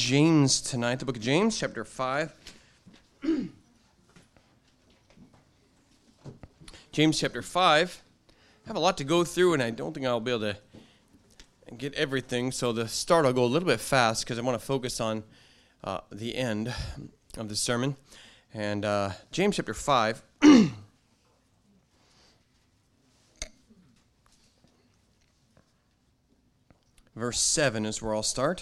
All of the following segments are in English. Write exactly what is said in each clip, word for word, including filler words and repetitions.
James tonight, the book of James, chapter five. James chapter five. I have a lot to go through, and I don't think I'll be able to get everything. So the start, I'll go a little bit fast because I want to focus on uh, the end of the sermon. And uh, James chapter five. Verse seven is where I'll start.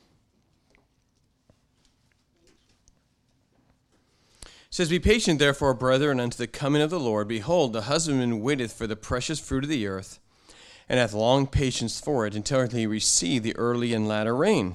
It says, Be patient, therefore, brethren, unto the coming of the Lord. Behold, the husbandman waiteth for the precious fruit of the earth, and hath long patience for it, until he receive the early and latter rain.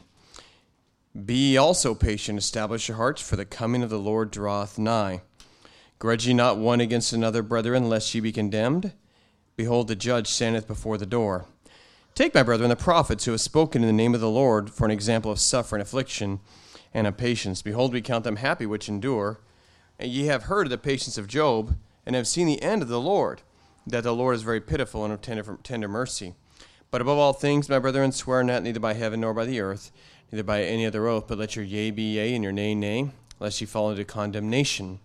Be ye also patient, establish your hearts, for the coming of the Lord draweth nigh. Grudge ye not one against another, brethren, lest ye be condemned. Behold, the judge standeth before the door. Take, my brethren, the prophets who have spoken in the name of the Lord for an example of suffering, affliction, and of patience. Behold, we count them happy which endure. And ye have heard of the patience of Job, and have seen the end of the Lord, that the Lord is very pitiful and of tender, tender mercy. But above all things, my brethren, swear not neither by heaven nor by the earth, neither by any other oath, but let your yea be yea, and your nay nay, lest ye fall into condemnation.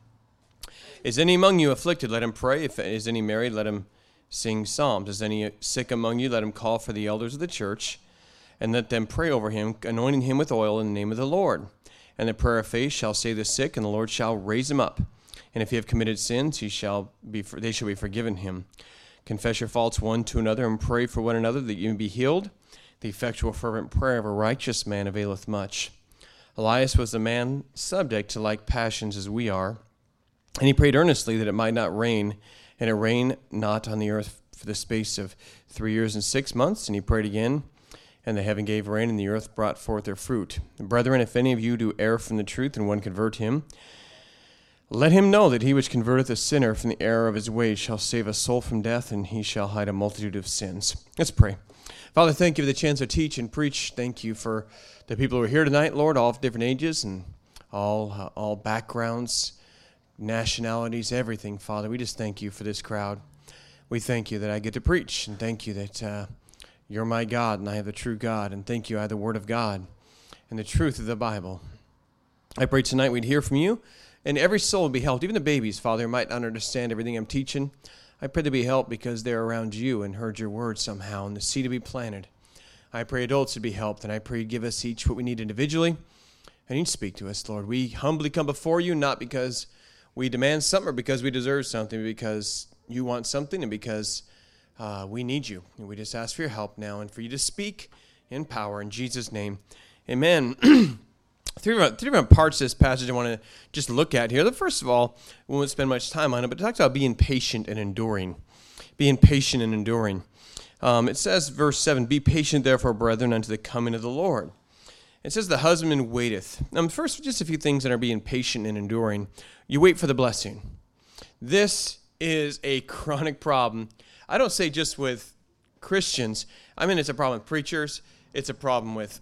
Is any among you afflicted? Let him pray. If is any married, let him sing psalms. Is any sick among you? Let him call for the elders of the church, and let them pray over him, anointing him with oil in the name of the Lord. And the prayer of faith shall save the sick, and the Lord shall raise him up. And if he have committed sins, he shall be they shall be forgiven him. Confess your faults one to another, and pray for one another, that you may be healed. The effectual fervent prayer of a righteous man availeth much. Elias was a man subject to like passions as we are, and he prayed earnestly that it might not rain, and it rained not on the earth for the space of three years and six months. And he prayed again, and the heaven gave rain, and the earth brought forth their fruit. Brethren, if any of you do err from the truth, and one convert him, let him know that he which converteth a sinner from the error of his ways shall save a soul from death, and he shall hide a multitude of sins. Let's pray. Father, thank you for the chance to teach and preach. Thank you for the people who are here tonight, Lord, all of different ages and all uh, all backgrounds, nationalities, everything, Father. We just thank you for this crowd. We thank you that I get to preach, and thank you that uh, you're my God, and I have the true God, and thank you I have the Word of God and the truth of the Bible. I pray tonight we'd hear from you, and every soul would be helped, even the babies, Father, who might not understand everything I'm teaching. I pray to be helped because they're around you and heard your word somehow, and the seed to be planted. I pray adults would be helped, and I pray you give us each what we need individually, and you speak to us, Lord. We humbly come before you, not because we demand something or because we deserve something, but because you want something and because uh, we need you. And we just ask for your help now and for you to speak in power. In Jesus' name, amen. Three different, three different parts of this passage I want to just look at here. The first of all, we won't spend much time on it, but it talks about being patient and enduring. Being patient and enduring. Um, it says, verse seven, Be patient, therefore, brethren, unto the coming of the Lord. It says, The husbandman waiteth. Um, first, just a few things that are being patient and enduring. You wait for the blessing. This is a chronic problem. I don't say just with Christians. I mean, it's a problem with preachers. It's a problem with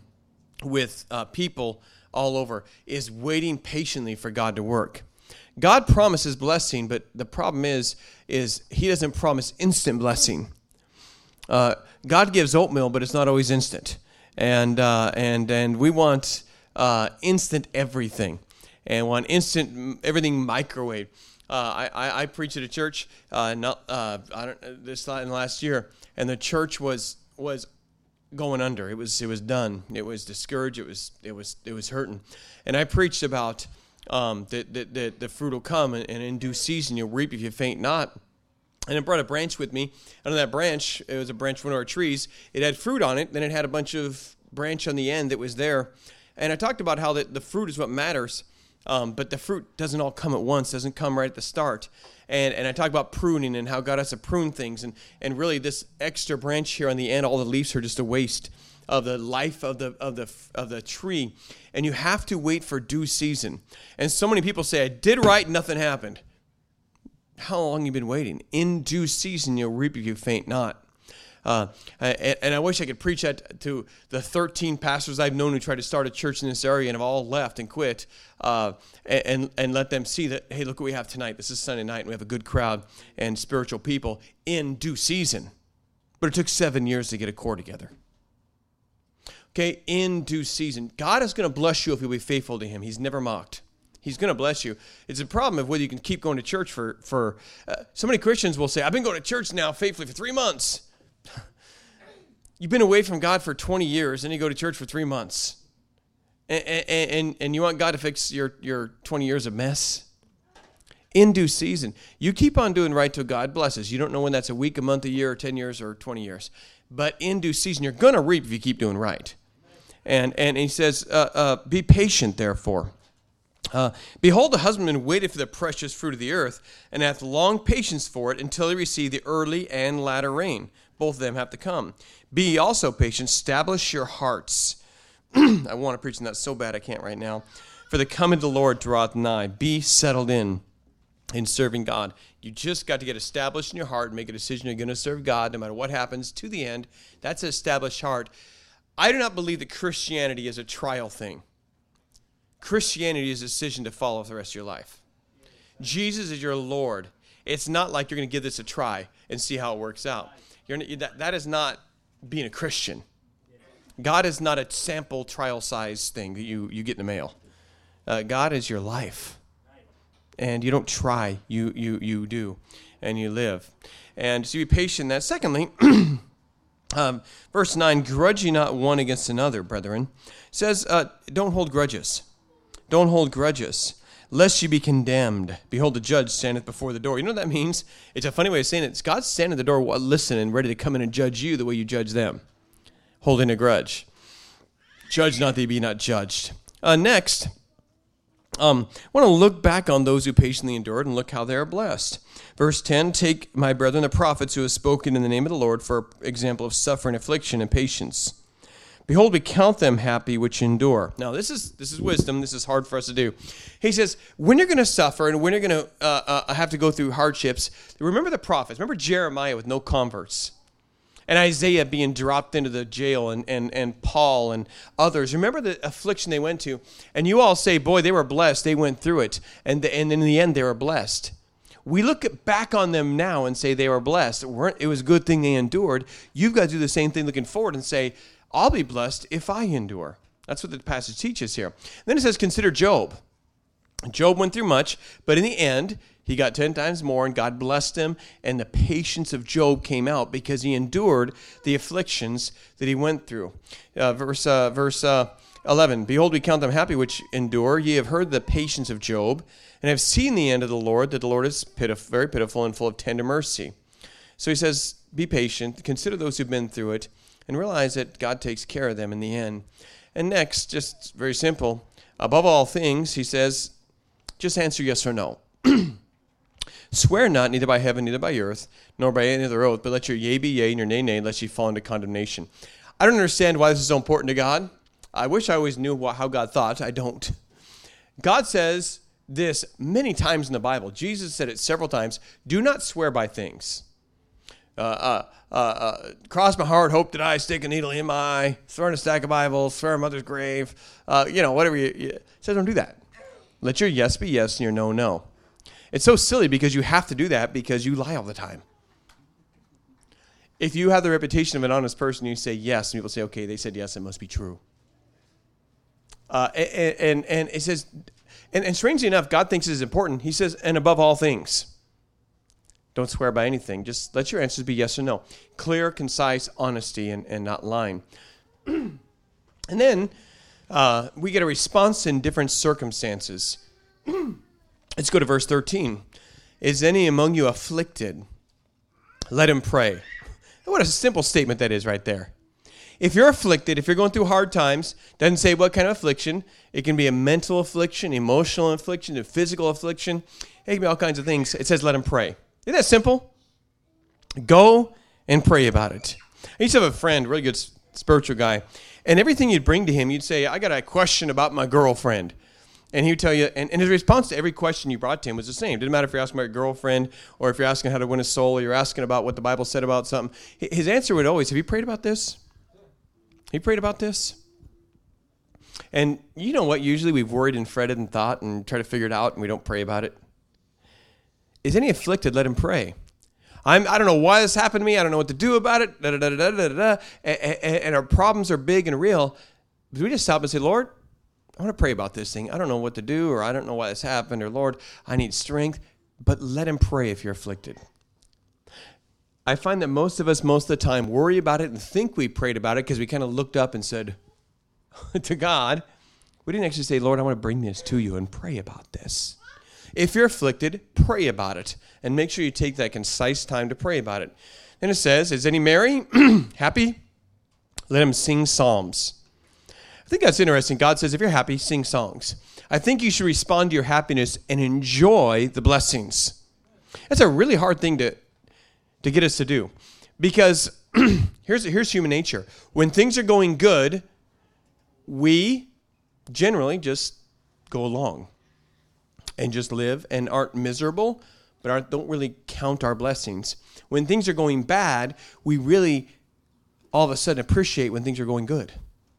with uh, people all over, is waiting patiently for God to work. God promises blessing, but the problem is, is he doesn't promise instant blessing. Uh, God gives oatmeal, but it's not always instant. And uh, and and we want uh, instant everything, and want instant everything microwave. Uh, I, I I preached at a church uh, not uh, I don't this in last year, and the church was was. going under. It was it was done. It was discouraged. It was it was it was hurting. And I preached about um, that the, the, the fruit will come, and, and in due season you'll reap if you faint not. And I brought a branch with me. And on that branch, it was a branch from one of our trees. It had fruit on it. Then it had a bunch of branch on the end that was there. And I talked about how the, the fruit is what matters. Um, but the fruit doesn't all come at once, doesn't come right at the start. And and I talk about pruning and how God has to prune things. And, and really this extra branch here on the end, all the leaves are just a waste of the life of the of the of the tree. And you have to wait for due season. And so many people say, I did right, nothing happened. How long have you been waiting? In due season you'll reap if you faint not. Uh, and, and I wish I could preach that to the thirteen pastors I've known who tried to start a church in this area and have all left and quit, uh, and and let them see that, hey, look what we have tonight. This is Sunday night, and we have a good crowd and spiritual people in due season. But it took seven years to get a core together. Okay, in due season. God is going to bless you if you'll be faithful to him. He's never mocked. He's going to bless you. It's a problem of whether you can keep going to church for, for uh, so many Christians will say, I've been going to church now faithfully for three months. You've been away from God for twenty years, and you go to church for three months. And, and, and, and you want God to fix your, your twenty years of mess? In due season. You keep on doing right till God blesses. You don't know when that's a week, a month, a year, or ten years, or twenty years. But in due season, you're going to reap if you keep doing right. And, and he says, uh, uh, be patient, therefore. Uh, Behold, the husbandman waited for the precious fruit of the earth, and hath long patience for it until he receive the early and latter rain. Both of them have to come. Be ye also patient, establish your hearts. I want to preach on that so bad I can't right now. For the coming of the Lord draweth nigh. Be settled in, in serving God. You just got to get established in your heart and make a decision you're going to serve God no matter what happens to the end. That's an established heart. I do not believe that Christianity is a trial thing. Christianity is a decision to follow for the rest of your life. Jesus is your Lord. It's not like you're going to give this a try and see how it works out. You're, that, that is not being a Christian. God is not a sample trial size thing that you, you get in the mail. Uh, God is your life. And you don't try, you you you do, and you live. And so be patient in that. Secondly, um, verse nine, grudge ye not one against another, brethren. It says, uh, don't hold grudges. Don't hold grudges, lest ye be condemned. Behold, the judge standeth before the door. You know what that means? It's a funny way of saying it. It's God standing at the door listening, ready to come in and judge you the way you judge them, holding a grudge. Judge not that ye be not judged. Uh, next, Um, I want to look back on those who patiently endured and look how they are blessed. Verse ten, take my brethren the prophets who have spoken in the name of the Lord for example of suffering, affliction, and patience. Behold, we count them happy which endure. Now, this is this is wisdom. This is hard for us to do. He says, when you're going to suffer and when you're going to uh, uh, have to go through hardships, remember the prophets. Remember Jeremiah with no converts. And Isaiah being dropped into the jail, and, and, and Paul and others. Remember the affliction they went to. And you all say, boy, they were blessed. They went through it. And, the, and in the end, they were blessed. We look back on them now and say they were blessed. It, weren't, it was a good thing they endured. You've got to do the same thing looking forward and say, I'll be blessed if I endure. That's what the passage teaches here. Then it says, consider Job. Job went through much, but in the end, he got ten times more, and God blessed him, and the patience of Job came out because he endured the afflictions that he went through. Uh, verse uh, verse uh, eleven, behold, we count them happy which endure. Ye have heard the patience of Job, and have seen the end of the Lord, that the Lord is pitif- very pitiful and full of tender mercy. So he says, be patient, consider those who've been through it, and realize that God takes care of them in the end. And next, just very simple, above all things, he says, just answer yes or no. Swear not, neither by heaven, neither by earth, nor by any other oath, but let your yea be yea, and your nay nay, lest ye fall into condemnation. I don't understand why this is so important to God. I wish I always knew what, how God thought. I don't. God says this many times in the Bible. Jesus said it several times. Do not swear by things. Uh, uh, uh, uh, cross my heart, hope that I stick a needle in my eye, throw in a stack of Bibles, swear on mother's grave, uh, you know, whatever you, you it says, don't do that. Let your yes be yes and your no, no. It's so silly because you have to do that because you lie all the time. If you have the reputation of an honest person, you say yes, and people say, okay, they said yes, it must be true. Uh, and, and, and it says, and, and strangely enough, God thinks it is important. He says, and above all things, don't swear by anything. Just let your answers be yes or no. Clear, concise, honesty, and, and not lying. And then uh, we get a response in different circumstances. Let's go to verse thirteen. Is any among you afflicted? Let him pray. What a simple statement that is right there. If you're afflicted, if you're going through hard times, doesn't say what kind of affliction. It can be a mental affliction, emotional affliction, a physical affliction. It can be all kinds of things. It says let him pray. Isn't that simple? Go and pray about it. I used to have a friend, really good spiritual guy, and everything you'd bring to him, you'd say, I got a question about my girlfriend. And he would tell you, and, and his response to every question you brought to him was the same. Didn't matter if you're asking about your girlfriend or if you're asking how to win a soul or you're asking about what the Bible said about something. His answer would always, have you prayed about this? Have you prayed about this? And you know what? Usually we've worried and fretted and thought and tried to figure it out and we don't pray about it. Is any afflicted? Let him pray. I'm, I don't know why this happened to me. I don't know what to do about it. Da, da, da, da, da, da, and, and, and our problems are big and real. Do we just stop and say, Lord, I want to pray about this thing. I don't know what to do, or I don't know why this happened, or Lord, I need strength. But let him pray if you're afflicted. I find that most of us, most of the time, worry about it and think we prayed about it because we kind of looked up and said to God. We didn't actually say, Lord, I want to bring this to you and pray about this. If you're afflicted, pray about it. And make sure you take that concise time to pray about it. Then it says, is any merry? Happy? Let him sing psalms. I think that's interesting. God says, if you're happy, sing songs. I think you should respond to your happiness and enjoy the blessings. That's a really hard thing to, to get us to do. Because here's, here's human nature. When things are going good, we generally just go along and just live and aren't miserable, but aren't, don't really count our blessings. When things are going bad, we really all of a sudden appreciate when things are going good.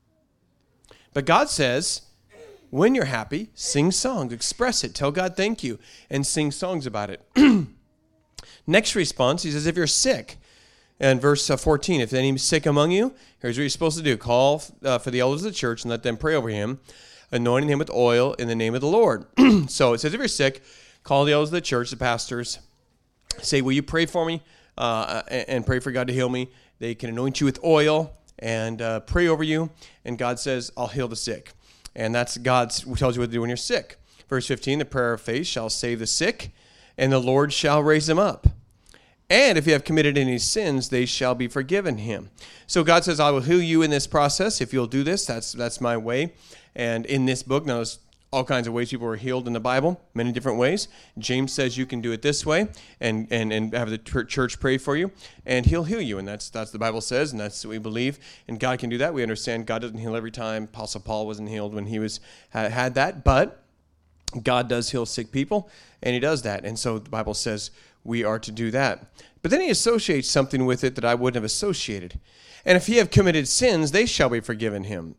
But God says, when you're happy, sing songs, express it, tell God thank you, and sing songs about it. Next response, he says, if you're sick, and verse fourteen, if any is sick among you, here's what you're supposed to do. Call uh, for the elders of the church and let them pray over him, anointing him with oil in the name of the Lord. So it says, if you're sick, call the elders of the church, the pastors, say, will you pray for me uh, and pray for God to heal me? They can anoint you with oil and uh, pray over you. And God says, I'll heal the sick. And that's God tells you what to do when you're sick. Verse fifteen, the prayer of faith shall save the sick, and the Lord shall raise him up. And if you have committed any sins, they shall be forgiven him. So God says, I will heal you in this process. If you'll do this, that's that's my way. And in this book, now there's all kinds of ways people are healed in the Bible, many different ways. James says you can do it this way and and, and have the church pray for you, and he'll heal you. And that's that's the Bible says, and that's what we believe. And God can do that. We understand God doesn't heal every time. Apostle Paul wasn't healed when he was had that, but God does heal sick people, and he does that. And so the Bible says we are to do that. But then he associates something with it that I wouldn't have associated. And if ye have committed sins, they shall be forgiven him.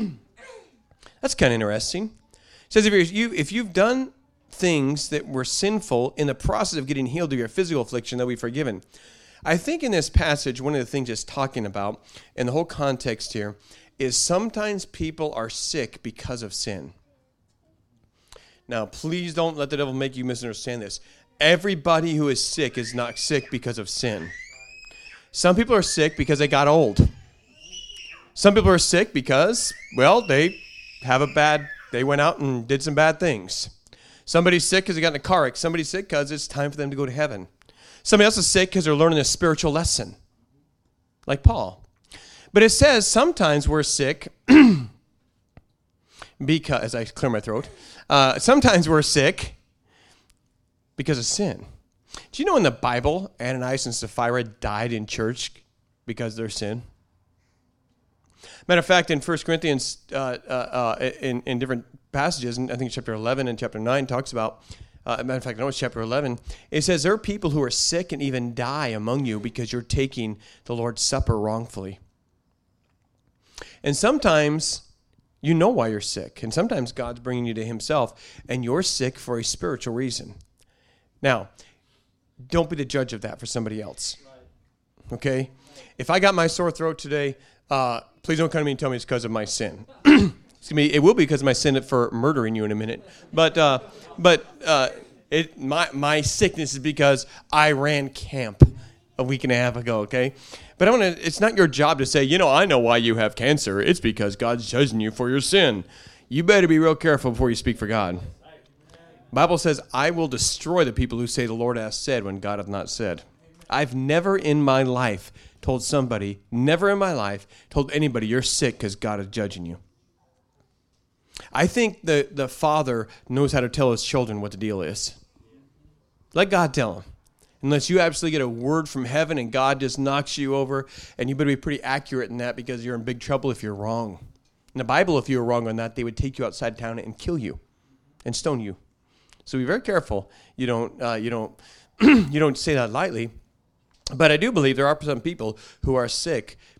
That's kind of interesting. It says if, you're, you, if you've done things that were sinful in the process of getting healed of your physical affliction, they'll be forgiven. I think in this passage, one of the things it's talking about, and the whole context here, is sometimes people are sick because of sin. Now, please don't let the devil make you misunderstand this. Everybody who is sick is not sick because of sin. Some people are sick because they got old. Some people are sick because, well, they have a bad, they went out and did some bad things. Somebody's sick because they got in a car wreck. Somebody's sick because it's time for them to go to heaven. Somebody else is sick because they're learning a spiritual lesson, like Paul. But it says sometimes we're sick because, as I clear my throat, uh, sometimes we're sick because of sin. Do you know in the Bible, Ananias and Sapphira died in church because of their sin? Matter of fact, in First Corinthians, uh, uh, uh, in, in different passages, and I think chapter eleven and chapter nine talks about, uh, matter of fact, I know it's chapter eleven, it says there are people who are sick and even die among you because you're taking the Lord's Supper wrongfully. And sometimes you know why you're sick, and sometimes God's bringing you to himself, and you're sick for a spiritual reason. Now, don't be the judge of that for somebody else, okay? If I got my sore throat today, uh, please don't come to me and tell me it's because of my sin. It's gonna be, it will be because of my sin for murdering you in a minute. But uh, but uh, it my my sickness is because I ran camp a week and a half ago, okay? But I want to. It's not your job to say, you know, I know why you have cancer. It's because God's judging you for your sin. You better be real careful before you speak for God. The Bible says, I will destroy the people who say the Lord hath said when God hath not said. I've never in my life told somebody, never in my life, told anybody you're sick because God is judging you. I think the, the father knows how to tell his children what the deal is. Let God tell them. Unless you absolutely get a word from heaven and God just knocks you over, and you better be pretty accurate in that because you're in big trouble if you're wrong. In the Bible, if you were wrong on that, they would take you outside town and kill you and stone you. So be very careful. You don't uh, you don't you don't say that lightly. But I do believe there are some people who are sick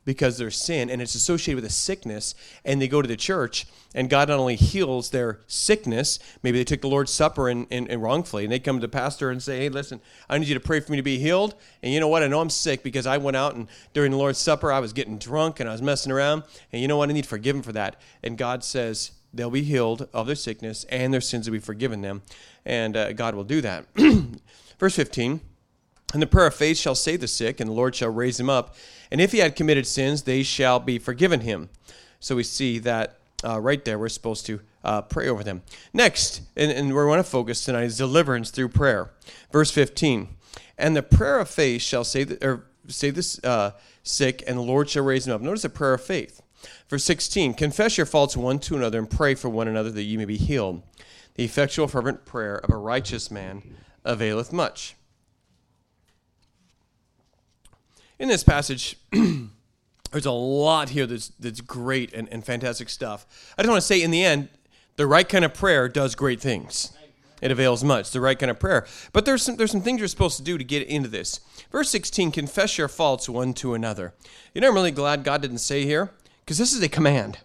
because there's sin, and it's associated with a sickness, and they go to the church, and God not only heals their sickness, maybe they took the Lord's Supper and, and, and wrongfully, and they come to the pastor and say, hey, listen, I need you to pray for me to be healed, and you know what, I know I'm sick because I went out, and during the Lord's Supper, I was getting drunk, and I was messing around, and you know what, I need to forgive them for that. And God says they'll be healed of their sickness, and their sins will be forgiven them, and uh, God will do that. Verse fifteen, and the prayer of faith shall save the sick, and the Lord shall raise him up. And if he had committed sins, they shall be forgiven him. So we see that uh, right there. We're supposed to uh, pray over them. Next, and, and where we want to focus tonight is deliverance through prayer. Verse fifteen, and the prayer of faith shall save the, or save the uh, sick, and the Lord shall raise him up. Notice the prayer of faith. Verse sixteen, confess your faults one to another and pray for one another that ye may be healed. The effectual fervent prayer of a righteous man availeth much. In this passage, there's a lot here that's that's great and, and fantastic stuff. I just want to say, in the end, the right kind of prayer does great things. It avails much, the right kind of prayer. But there's some there's some things you're supposed to do to get into this. Verse sixteen, confess your faults one to another. You know, I'm really glad God didn't say here, because this is a command.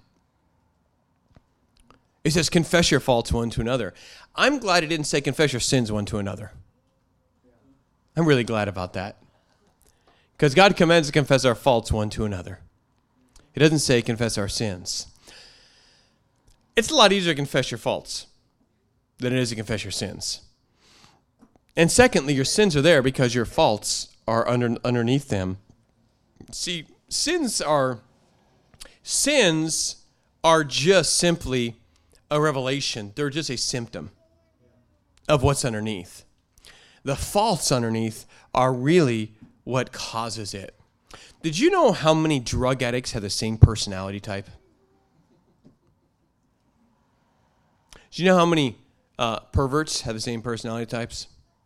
It says, confess your faults one to another. I'm glad it didn't say, confess your sins one to another. I'm really glad about that. Because God commands to confess our faults one to another. He doesn't say confess our sins. It's a lot easier to confess your faults than it is to confess your sins. And secondly, your sins are there because your faults are under, underneath them. See, sins are sins are just simply a revelation. They're just a symptom of what's underneath. The faults underneath are really what causes it. Did you know how many drug addicts have the same personality type? Do you know how many uh, perverts have the same personality types?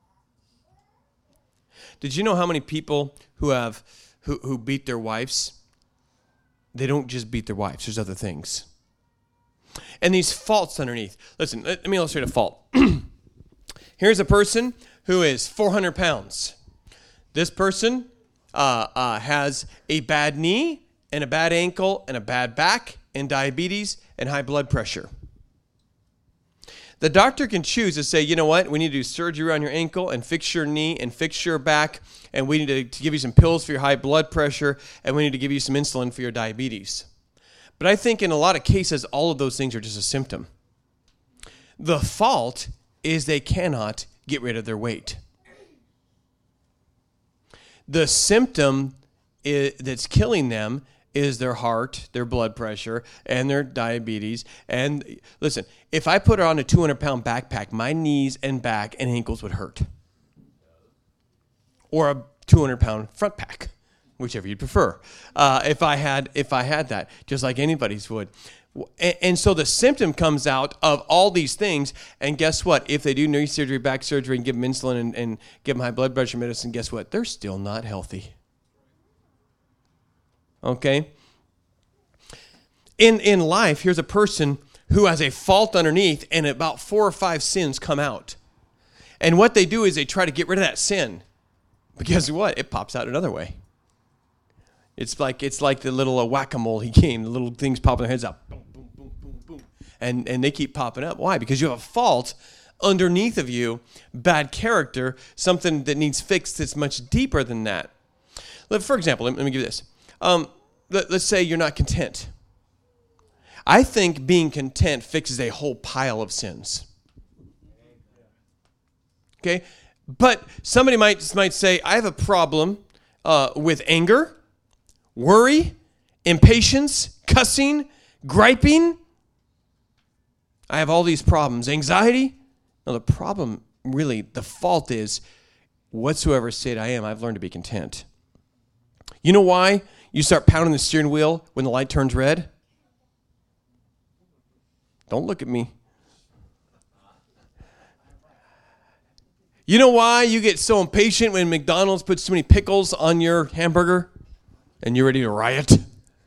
Did you know how many people who have who, who beat their wives? They don't just beat their wives. There's other things. And these faults underneath. Listen, let, let me illustrate a fault. Here's a person who is four hundred pounds. This person uh, uh, has a bad knee and a bad ankle and a bad back and diabetes and high blood pressure. The doctor can choose to say, you know what, we need to do surgery on your ankle and fix your knee and fix your back, and we need to, to give you some pills for your high blood pressure, and we need to give you some insulin for your diabetes. But I think in a lot of cases, all of those things are just a symptom. The fault is they cannot get rid of their weight. The symptom is, that's killing them is their heart, their blood pressure, and their diabetes. And listen, if I put her on a two hundred pound backpack, my knees and back and ankles would hurt. Or a two hundred pound front pack, whichever you'd prefer. Uh, if I had, if I had that, just like anybody's would. And, and so the symptom comes out of all these things. And guess what? If they do knee surgery, back surgery, and give them insulin and, and give them high blood pressure medicine, guess what? They're still not healthy. Okay? In in life, here's a person who has a fault underneath, and about four or five sins come out. And what they do is they try to get rid of that sin. But guess what? It pops out another way. It's like it's like the little uh, whack-a-mole he came. The little things popping their heads up. Boom, boom, boom, boom, boom. And, and they keep popping up. Why? Because you have a fault underneath of you, bad character, something that needs fixed that's much deeper than that. For example, let me give you this. Um, let, let's say you're not content. I think being content fixes a whole pile of sins. Okay? But somebody might, might say, I have a problem uh, with anger, worry, impatience, cussing, griping. I have all these problems. Anxiety. No, the problem, really, the fault is, whatsoever state I am, I've learned to be content. You know why you start pounding the steering wheel when the light turns red? Don't look at me. You know why you get so impatient when McDonald's puts too many pickles on your hamburger and you're ready to riot?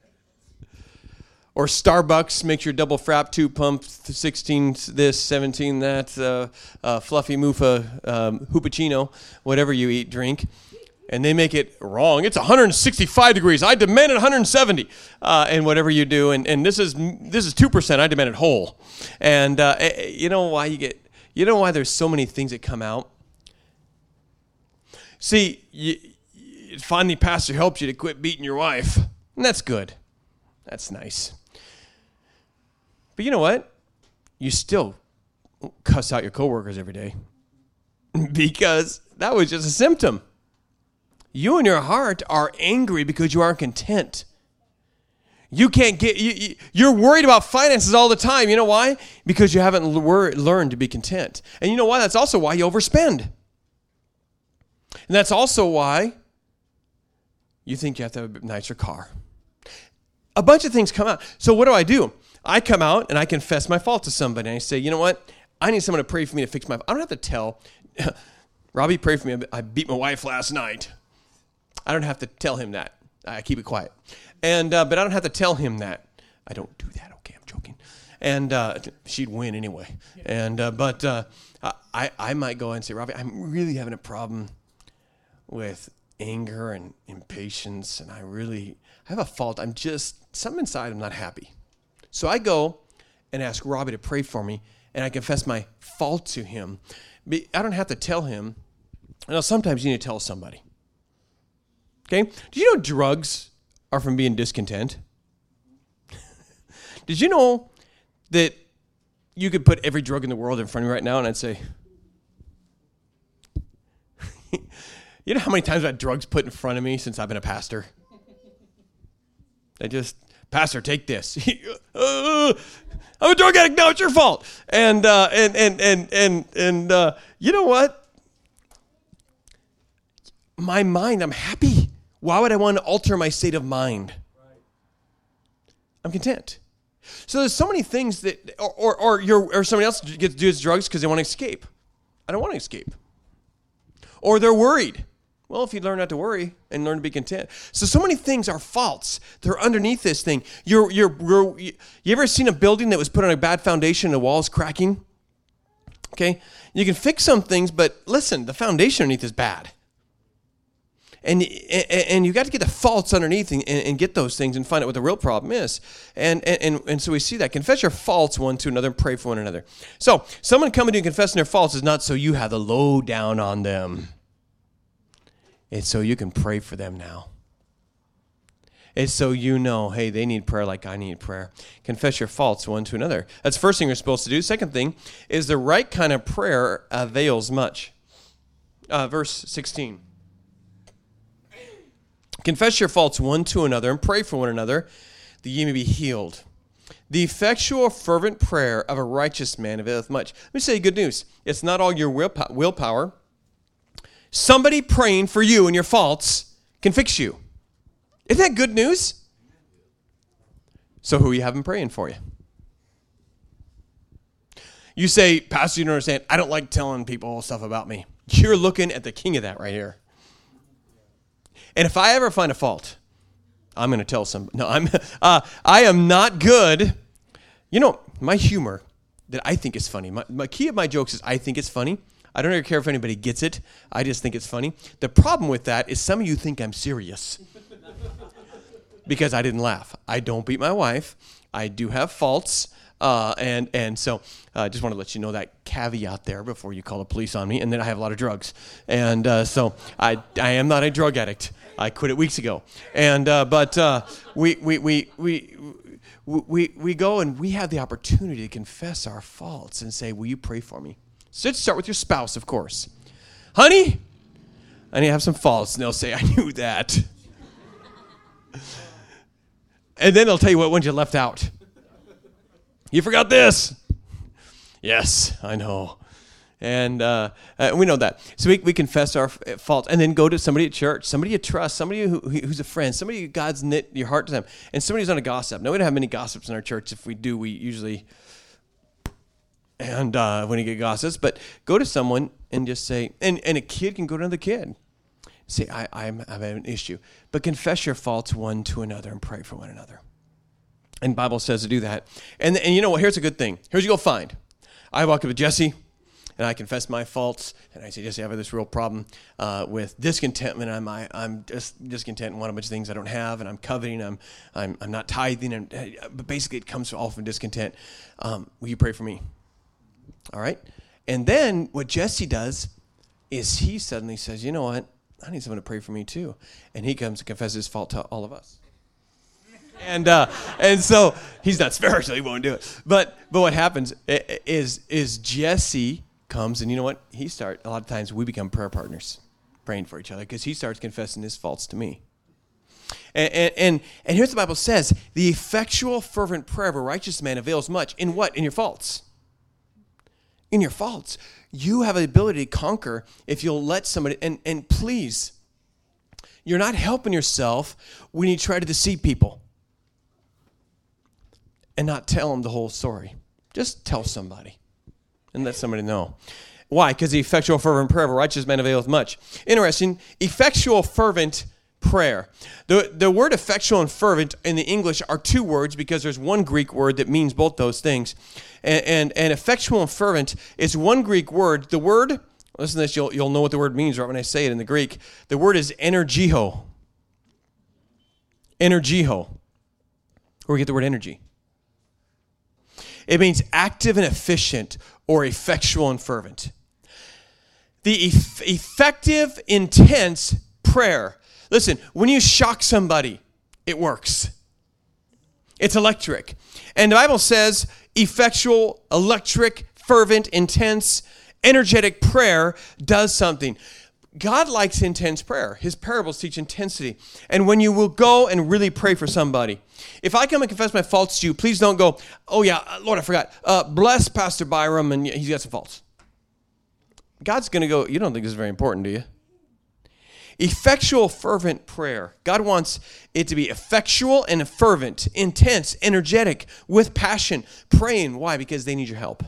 Or Starbucks makes your double frap two pump, sixteen this, seventeen that, uh, uh, fluffy moofa, um, hoopachino, whatever you eat, drink. and they make it wrong. It's one hundred sixty-five degrees. I demand it one hundred seventy, uh, and whatever you do. And, and this is this is two percent. I demand it whole. And uh, you know why you get? You know why there's so many things that come out. See, you, you, finally, pastor helps you to quit beating your wife, and that's good. That's nice. But you know what? You still cuss out your coworkers every day because that was just a symptom. You in your heart are angry because you aren't content. You can't get, you, you're worried about finances all the time. You know why? Because you haven't learned to be content. And you know why? That's also why you overspend. And that's also why you think you have to have a nicer car. A bunch of things come out. So what do I do? I come out and I confess my fault to somebody. And I say, you know what? I need someone to pray for me to fix my, I don't have to tell, Robbie, pray for me. I beat my wife last night. I don't have to tell him that. I keep it quiet. And uh, but I don't have to tell him that. I don't do that. Okay, I'm joking. And uh, she'd win anyway. And uh, but uh, I I might go and say, Robbie, I'm really having a problem with anger and impatience, and I really I have a fault. I'm just something inside. I'm not happy. So I go and ask Robbie to pray for me, and I confess my fault to him. I don't have to tell him. Now sometimes you need to tell somebody. Okay? Do you know drugs are from being discontent? Did you know that you could put every drug in the world in front of me right now and I'd say, you know how many times I've had drugs put in front of me since I've been a pastor? I just, pastor, take this. uh, I'm a drug addict. No, it's your fault. And, uh, and, and, and, and, and uh, you know what? My mind, I'm happy. Why would I want to alter my state of mind? Right. I'm content. So there's so many things that, or or, or, you're, or somebody else gets to do his drugs because they want to escape. I don't want to escape. Or they're worried. Well, if you learn not to worry and learn to be content. So so many things are false. They're underneath this thing. You're you're, you're you ever seen a building that was put on a bad foundation and the walls cracking? Okay, you can fix some things, but listen, the foundation underneath is bad. And, and and you got to get the faults underneath and, and get those things and find out what the real problem is. And, and and so we see that. Confess your faults one to another and pray for one another. So someone coming to you and confessing their faults is not so you have the lowdown on them. It's so you can pray for them now. It's so you know, hey, they need prayer like I need prayer. Confess your faults one to another. That's the first thing you're supposed to do. Second thing is the right kind of prayer avails much. Uh, verse sixteen. Confess your faults one to another and pray for one another that ye may be healed. The effectual, fervent prayer of a righteous man availeth much. Let me say you good news. It's not all your willpower. Somebody praying for you and your faults can fix you. Isn't that good news? So who are you having praying for you? You say, Pastor, you don't understand. I don't like telling people stuff about me. You're looking at the king of that right here. And if I ever find a fault, I'm going to tell somebody. No, I'm. Uh, I am not good. You know, my humor that I think is funny. My, my key of my jokes is I think it's funny. I don't ever care if anybody gets it. I just think it's funny. The problem with that is some of you think I'm serious because I didn't laugh. I don't beat my wife. I do have faults. Uh, and and so I uh, just want to let you know that caveat there before you call the police on me. And then I have a lot of drugs. And uh, so I I am not a drug addict. I quit it weeks ago. And uh, but uh, we, we we we we we go and we have the opportunity to confess our faults and say, will you pray for me? So let's start with your spouse, of course. Honey, I need to have some faults. And they'll say, I knew that. And then they'll tell you what ones you left out. You forgot this. Yes, I know. And uh, uh, we know that. So we, we confess our f- faults and then go to somebody at church, somebody you trust, somebody who, who's a friend, somebody God's knit your heart to them, and somebody who's not a gossip. Now, we don't have many gossips in our church. If we do, we usually, and uh, when you get gossips, but go to someone and just say, and, and a kid can go to another kid. Say, I, I'm, I have an issue. But confess your faults one to another and pray for one another. And the Bible says to do that. And and you know what? Here's a good thing. Here's what you'll find. I walk up to Jesse, and I confess my faults, and I say, Jesse, I have this real problem uh, with discontentment. I'm I, I'm just discontent and want a bunch of things I don't have, and I'm coveting. I'm I'm I'm not tithing, and but basically it comes all from discontent. Um, will you pray for me? All right. And then what Jesse does is he suddenly says, you know what? I need someone to pray for me too. And he comes and confesses his fault to all of us. And uh, and so he's not spiritual, he won't do it. But but what happens is is Jesse comes, and you know what? He starts, a lot of times we become prayer partners, praying for each other, because he starts confessing his faults to me. And, and and and here's what the Bible says: the effectual, fervent prayer of a righteous man avails much. In what? In your faults. In your faults. You have the ability to conquer if you'll let somebody, and, and please, you're not helping yourself when you try to deceive people and not tell them the whole story. Just tell somebody and let somebody know. Why? Because the effectual, fervent prayer of a righteous man availeth much. Interesting. Effectual, fervent prayer. The, the word effectual and fervent in the English are two words, because there's one Greek word that means both those things. And, and, and effectual and fervent is one Greek word. The word, listen to this, you'll, you'll know what the word means right when I say it in the Greek. The word is energiho. Energiho. Where we get the word energy. It means active and efficient, or effectual and fervent. The eff- effective, intense prayer. Listen, when you shock somebody, it works. It's electric. And the Bible says effectual, electric, fervent, intense, energetic prayer does something. God likes intense prayer. His parables teach intensity. And when you will go and really pray for somebody, if I come and confess my faults to you, please don't go, oh yeah, Lord, I forgot. Uh, bless Pastor Byram, and he's got some faults. God's going to go, you don't think this is very important, do you? Effectual, fervent prayer. God wants it to be effectual and fervent, intense, energetic, with passion, praying. Why? Because they need your help.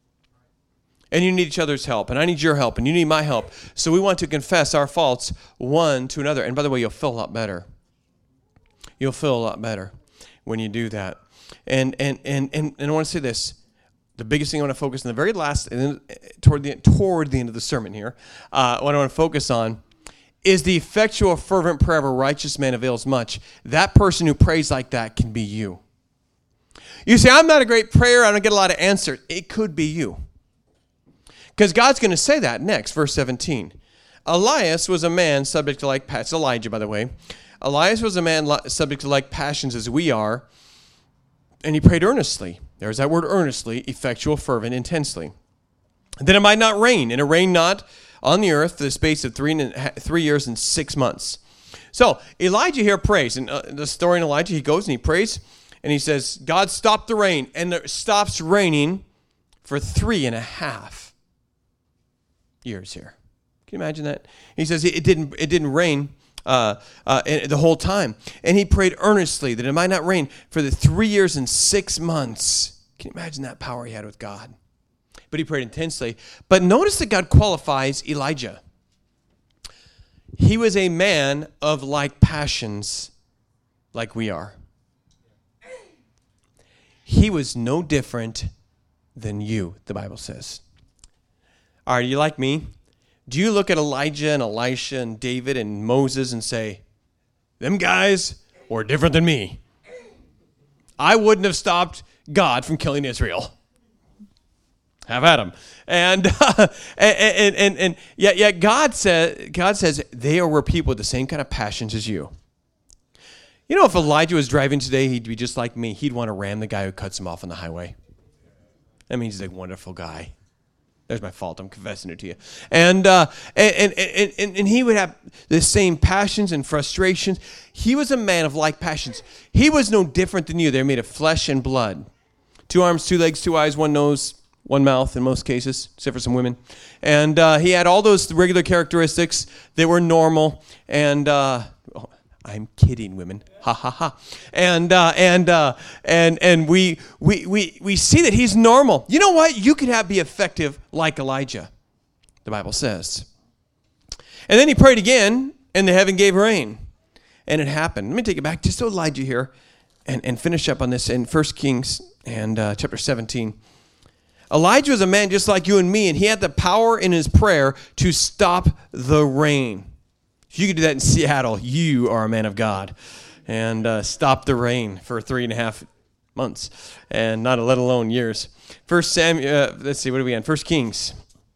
And you need each other's help, and I need your help, and you need my help. So we want to confess our faults one to another. And by the way, you'll feel a lot better. You'll feel a lot better when you do that. And and and and, and I want to say this. The biggest thing I want to focus on, the very last, toward the toward the end of the sermon here, uh, what I want to focus on is the effectual, fervent prayer of a righteous man avails much. That person who prays like that can be you. You say, I'm not a great prayer, I don't get a lot of answers. It could be you. Because God's going to say that next, verse seventeen. Elias was a man subject to like passions. Elijah, by the way. Elias was a man subject to like passions as we are, and he prayed earnestly. There's that word earnestly, effectual, fervent, intensely. That it might not rain, and it rained not on the earth for the space of three, and, three years and six months. So Elijah here prays. And uh, the story in Elijah, he goes and he prays, and he says, God, stop the rain. And it stops raining for three and a half years here. Can you imagine that? He says it didn't it didn't rain uh, uh, the whole time. And he prayed earnestly that it might not rain for the three years and six months. Can you imagine that power he had with God? But he prayed intensely. But notice that God qualifies Elijah. He was a man of like passions like we are. He was no different than you, the Bible says. All right, are you like me? Do you look at Elijah and Elisha and David and Moses and say, them guys were different than me? I wouldn't have stopped God from killing Israel. Have at him. And, uh, and, and, and, and yet, yet God, said, God says they were people with the same kind of passions as you. You know, if Elijah was driving today, he'd be just like me. He'd want to ram the guy who cuts him off on the highway. That means he's a wonderful guy. There's my fault. I'm confessing it to you. And, uh, and, and, and, and he would have the same passions and frustrations. He was a man of like passions. He was no different than you. They're made of flesh and blood. Two arms, two legs, two eyes, one nose, one mouth in most cases, except for some women. And uh, he had all those regular characteristics. They were normal. And uh, oh, I'm kidding, women. Ha ha ha. And uh, and uh, and and we we we we see that he's normal. You know what? You could have be effective like Elijah, the Bible says. And then he prayed again, and the heaven gave rain, and it happened. Let me take it back just to Elijah here, and and finish up on this in First Kings and uh, chapter seventeen. Elijah was a man just like you and me, and he had the power in his prayer to stop the rain. If you could do that in Seattle, you are a man of God. And uh, stop the rain for three and a half months, and not let alone years. First Samuel, uh, let's see, what are we on? First Kings.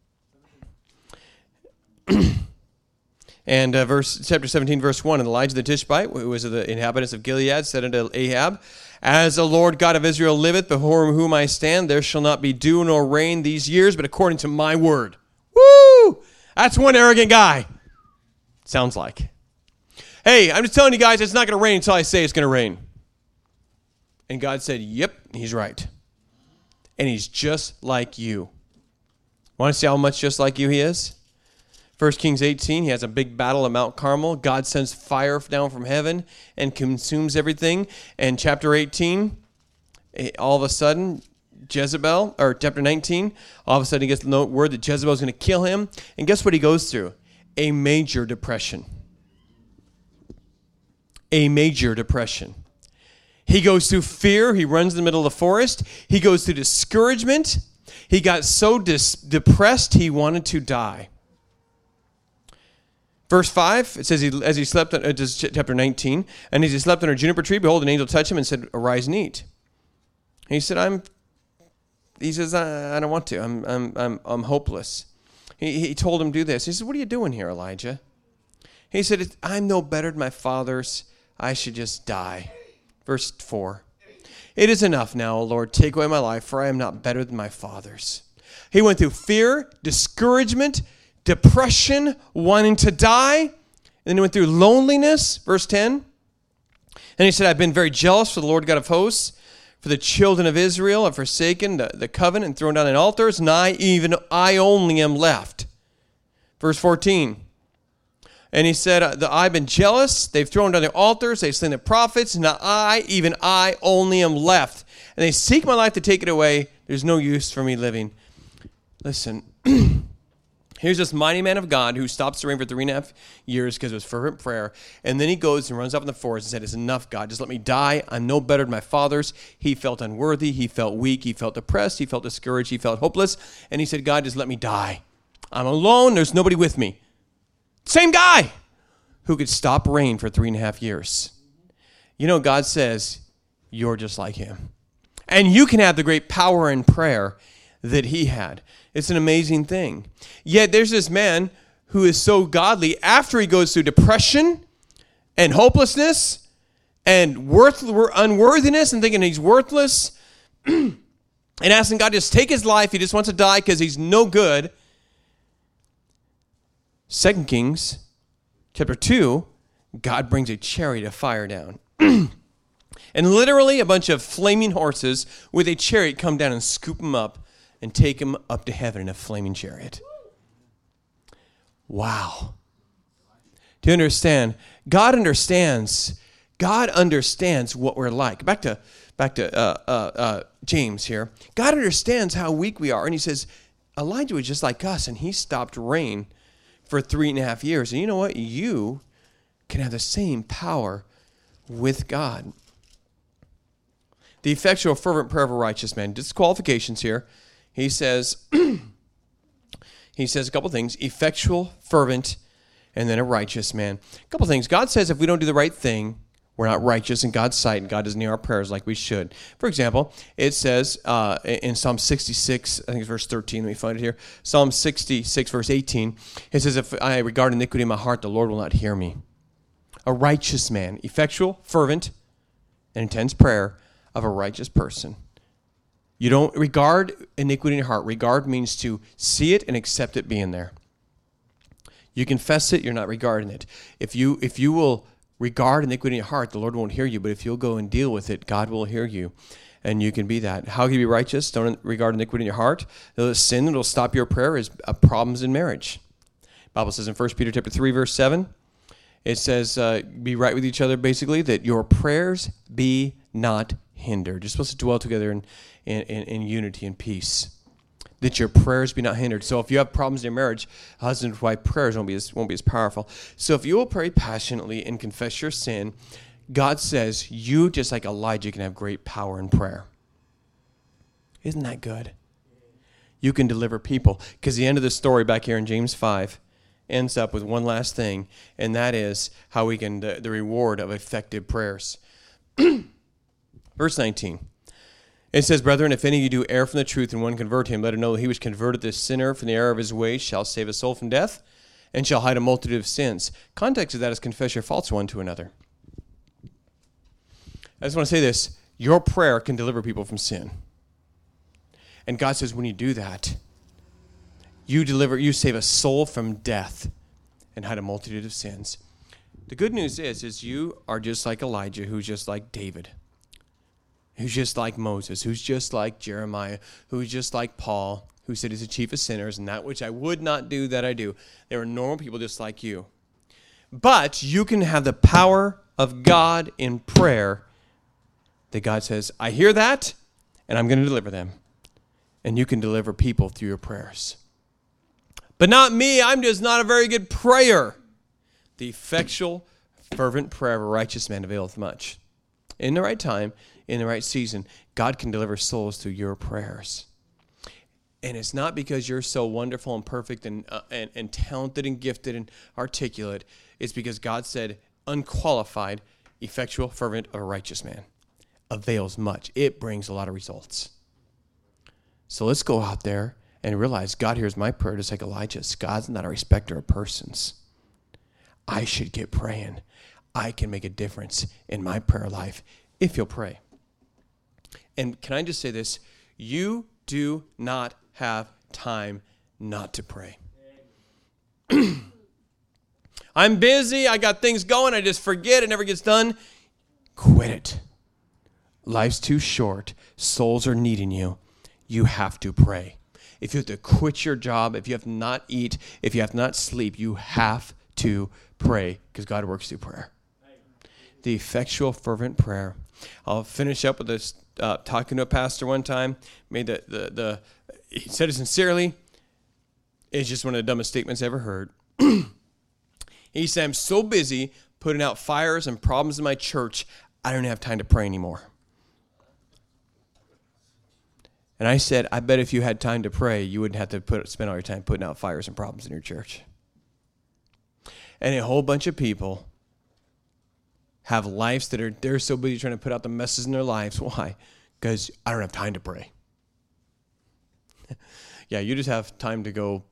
And uh, verse chapter seventeen, verse one, and Elijah the Tishbite, who was of the inhabitants of Gilead, said unto Ahab, As the Lord God of Israel liveth, before whom I stand, there shall not be dew nor rain these years, but according to my word. Woo! That's one arrogant guy. Sounds like. Hey, I'm just telling you guys, it's not going to rain until I say it's going to rain. And God said, yep, he's right. And he's just like you. Want to see how much just like you he is? First Kings eighteen, he has a big battle at Mount Carmel. God sends fire down from heaven and consumes everything. And chapter eighteen, all of a sudden, Jezebel, or chapter nineteen, all of a sudden he gets the word that Jezebel is going to kill him. And guess what he goes through? A major depression. A major depression. He goes through fear. He runs in the middle of the forest. He goes through discouragement. He got so dis- depressed he wanted to die. Verse five, it says, he, as he slept, on, uh, chapter nineteen, and as he slept under a juniper tree, behold, an angel touched him and said, Arise and eat. And he said, I'm, he says, I, I don't want to. I'm, I'm, I'm, I'm hopeless. He, he told him to do this. He said, what are you doing here, Elijah? He said, I'm no better than my fathers. I should just die. Verse four, It is enough now, O Lord, take away my life, for I am not better than my fathers. He went through fear, discouragement, depression, wanting to die. And then he went through loneliness, verse ten. And he said, I've been very jealous for the Lord God of hosts, for the children of Israel have forsaken the, the covenant and thrown down in altars, and I, even I only am left. Verse fourteen. And he said, I've been jealous. They've thrown down their altars. They've slain the prophets. Now I, even I, only am left. And they seek my life to take it away. There's no use for me living. Listen, here's this mighty man of God who stops the rain for three and a half years because of his fervent prayer. And then he goes and runs up in the forest and said, it's enough, God. Just let me die. I'm no better than my fathers. He felt unworthy. He felt weak. He felt depressed. He felt discouraged. He felt hopeless. And he said, God, just let me die. I'm alone. There's nobody with me. Same guy who could stop rain for three and a half years. You know, God says, you're just like him. And you can have the great power in prayer that he had. It's an amazing thing. Yet there's this man who is so godly after he goes through depression and hopelessness and worth, unworthiness and thinking he's worthless and asking God to just take his life. He just wants to die because he's no good. Second Kings, chapter two, God brings a chariot of fire down. And literally a bunch of flaming horses with a chariot come down and scoop him up and take him up to heaven in a flaming chariot. Wow. Do you understand? God understands. God understands what we're like. Back to back to uh, uh, uh, James here. God understands how weak we are. And he says, Elijah was just like us, and he stopped rain for three and a half years. And you know what? You can have the same power with God. The effectual, fervent prayer of a righteous man. Disqualifications here. He says, he says a couple things. Effectual, fervent, and then a righteous man. A couple things. God says if we don't do the right thing, we're not righteous in God's sight, and God doesn't hear our prayers like we should. For example, it says uh, in Psalm sixty-six, I think it's verse thirteen, let me find it here. Psalm sixty-six, verse eighteen, it says, if I regard iniquity in my heart, the Lord will not hear me. A righteous man, effectual, fervent, and intense prayer of a righteous person. You don't regard iniquity in your heart. Regard means to see it and accept it being there. You confess it, you're not regarding it. If you if you will regard iniquity in your heart, the Lord won't hear you. But if you'll go and deal with it, God will hear you. And you can be that. How can you be righteous? Don't regard iniquity in your heart. The sin that will stop your prayer is uh, problems in marriage. The Bible says in First Peter chapter three, verse seven, it says, uh, be right with each other, basically, that your prayers be not hindered. You're supposed to dwell together in, in, in, in unity and peace. That your prayers be not hindered. So if you have problems in your marriage, husband and wife prayers won't be as won't be as powerful. So if you will pray passionately and confess your sin, God says you, just like Elijah, can have great power in prayer. Isn't that good? you can deliver people. Because the end of the story back here in James five ends up with one last thing, and that is how we can, the, the reward of effective prayers. Verse nineteen. It says, Brethren, if any of you do err from the truth and one convert him, let him know that he which converted this sinner from the error of his ways shall save a soul from death and shall hide a multitude of sins. Context of that is confess your faults one to another. I just want to say this. Your prayer can deliver people from sin. And God says when you do that, you deliver, you save a soul from death and hide a multitude of sins. The good news is, is you are just like Elijah, who's just like David, who's just like Moses, who's just like Jeremiah, who's just like Paul, who said he's the chief of sinners, and that which I would not do, that I do. They were normal people just like you. But you can have the power of God in prayer that God says, I hear that, and I'm going to deliver them. And you can deliver people through your prayers. But not me. I'm just not a very good prayer. The effectual, fervent prayer of a righteous man availeth much. In the right time, in the right season, God can deliver souls through your prayers. And it's not because you're so wonderful and perfect and, uh, and, and talented and gifted and articulate. It's because God said, unqualified, effectual, fervent, of a righteous man avails much. It brings a lot of results. So let's go out there and realize God hears my prayer just like Elijah's. God's not a respecter of persons. I should get praying. I can make a difference in my prayer life if you'll pray. And can I just say this? You do not have time not to pray. I'm busy. I got things going. I just forget. It never gets done. Quit it. Life's too short. Souls are needing you. You have to pray. If you have to quit your job, if you have to not eat, if you have to not sleep, you have to pray because God works through prayer. The effectual, fervent prayer. I'll finish up with this. Uh, talking to a pastor one time, made the, the, the he said it sincerely. It's just one of the dumbest statements I ever heard. He said, I'm so busy putting out fires and problems in my church, I don't have time to pray anymore. And I said, I bet if you had time to pray, you wouldn't have to put spend all your time putting out fires and problems in your church. And a whole bunch of people have lives that are, they're so busy trying to put out the messes in their lives. Why? Because I don't have time to pray. Yeah, you just have time to go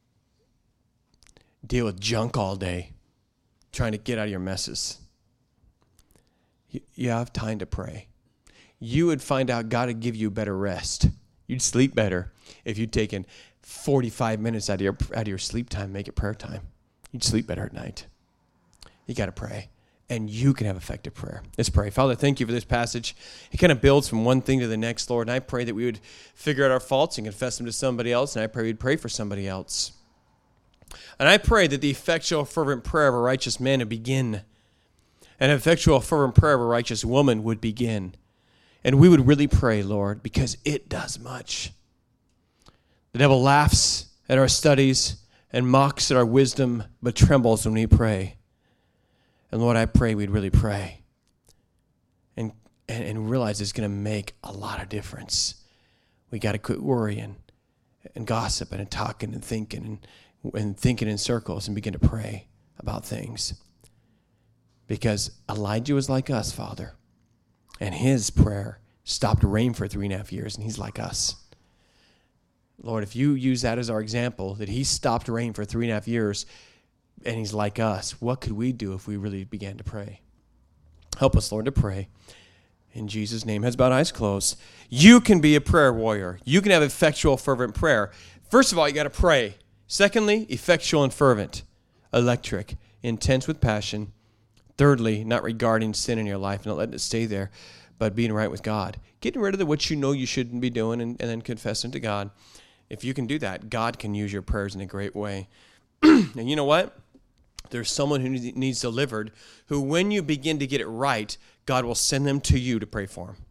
deal with junk all day, trying to get out of your messes. You, you have time to pray. You would find out God would give you better rest. You'd sleep better if you'd taken forty-five minutes out of your out of your sleep time, make it prayer time. You'd sleep better at night. You got to pray, and you can have effective prayer. Let's pray. Father, thank you for this passage. It kind of builds from one thing to the next, Lord, and I pray that we would figure out our faults and confess them to somebody else, and I pray we'd pray for somebody else. And I pray that the effectual, fervent prayer of a righteous man would begin, and an effectual, fervent prayer of a righteous woman would begin. And we would really pray, Lord, because it does much. The devil laughs at our studies and mocks at our wisdom, but trembles when we pray. And Lord, I pray we'd really pray and, and, and realize it's going to make a lot of difference. We got to quit worrying and gossiping and talking and thinking and, and thinking in circles and begin to pray about things. Because Elijah was like us, Father. And his prayer stopped rain for three and a half years, and he's like us. Lord, if you use that as our example, that he stopped rain for three and a half years, and he's like us, what could we do if we really began to pray? Help us, Lord, to pray. In Jesus' name, heads bowed, eyes closed. You can be a prayer warrior. You can have effectual, fervent prayer. First of all, you got to pray. Secondly, effectual and fervent, electric, intense with passion. Thirdly, not regarding sin in your life, not letting it stay there, but being right with God. Getting rid of the what you know you shouldn't be doing and, and then confessing to God. If you can do that, God can use your prayers in a great way. And you know what? There's someone who needs delivered, who when you begin to get it right, God will send them to you to pray for them.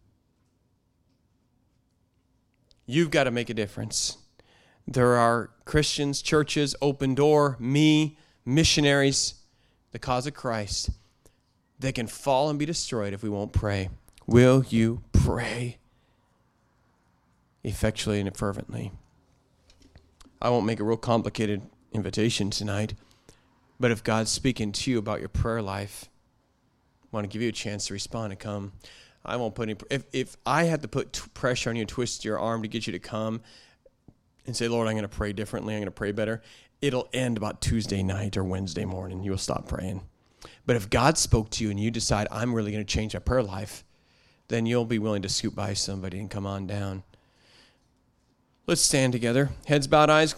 You've got to make a difference. There are Christians, churches, Open Door, me, missionaries, the cause of Christ. They can fall and be destroyed if we won't pray. Will you pray effectually and fervently? I won't make a real complicated invitation tonight, but if God's speaking to you about your prayer life, I want to give you a chance to respond and come. I won't put any, if, if I had to put t- pressure on you, twist your arm to get you to come and say, Lord, I'm going to pray differently, I'm going to pray better, it'll end about Tuesday night or Wednesday morning. You will stop praying. But if God spoke to you and you decide, I'm really going to change my prayer life, then you'll be willing to scoot by somebody and come on down. Let's stand together. Heads bowed, eyes closed.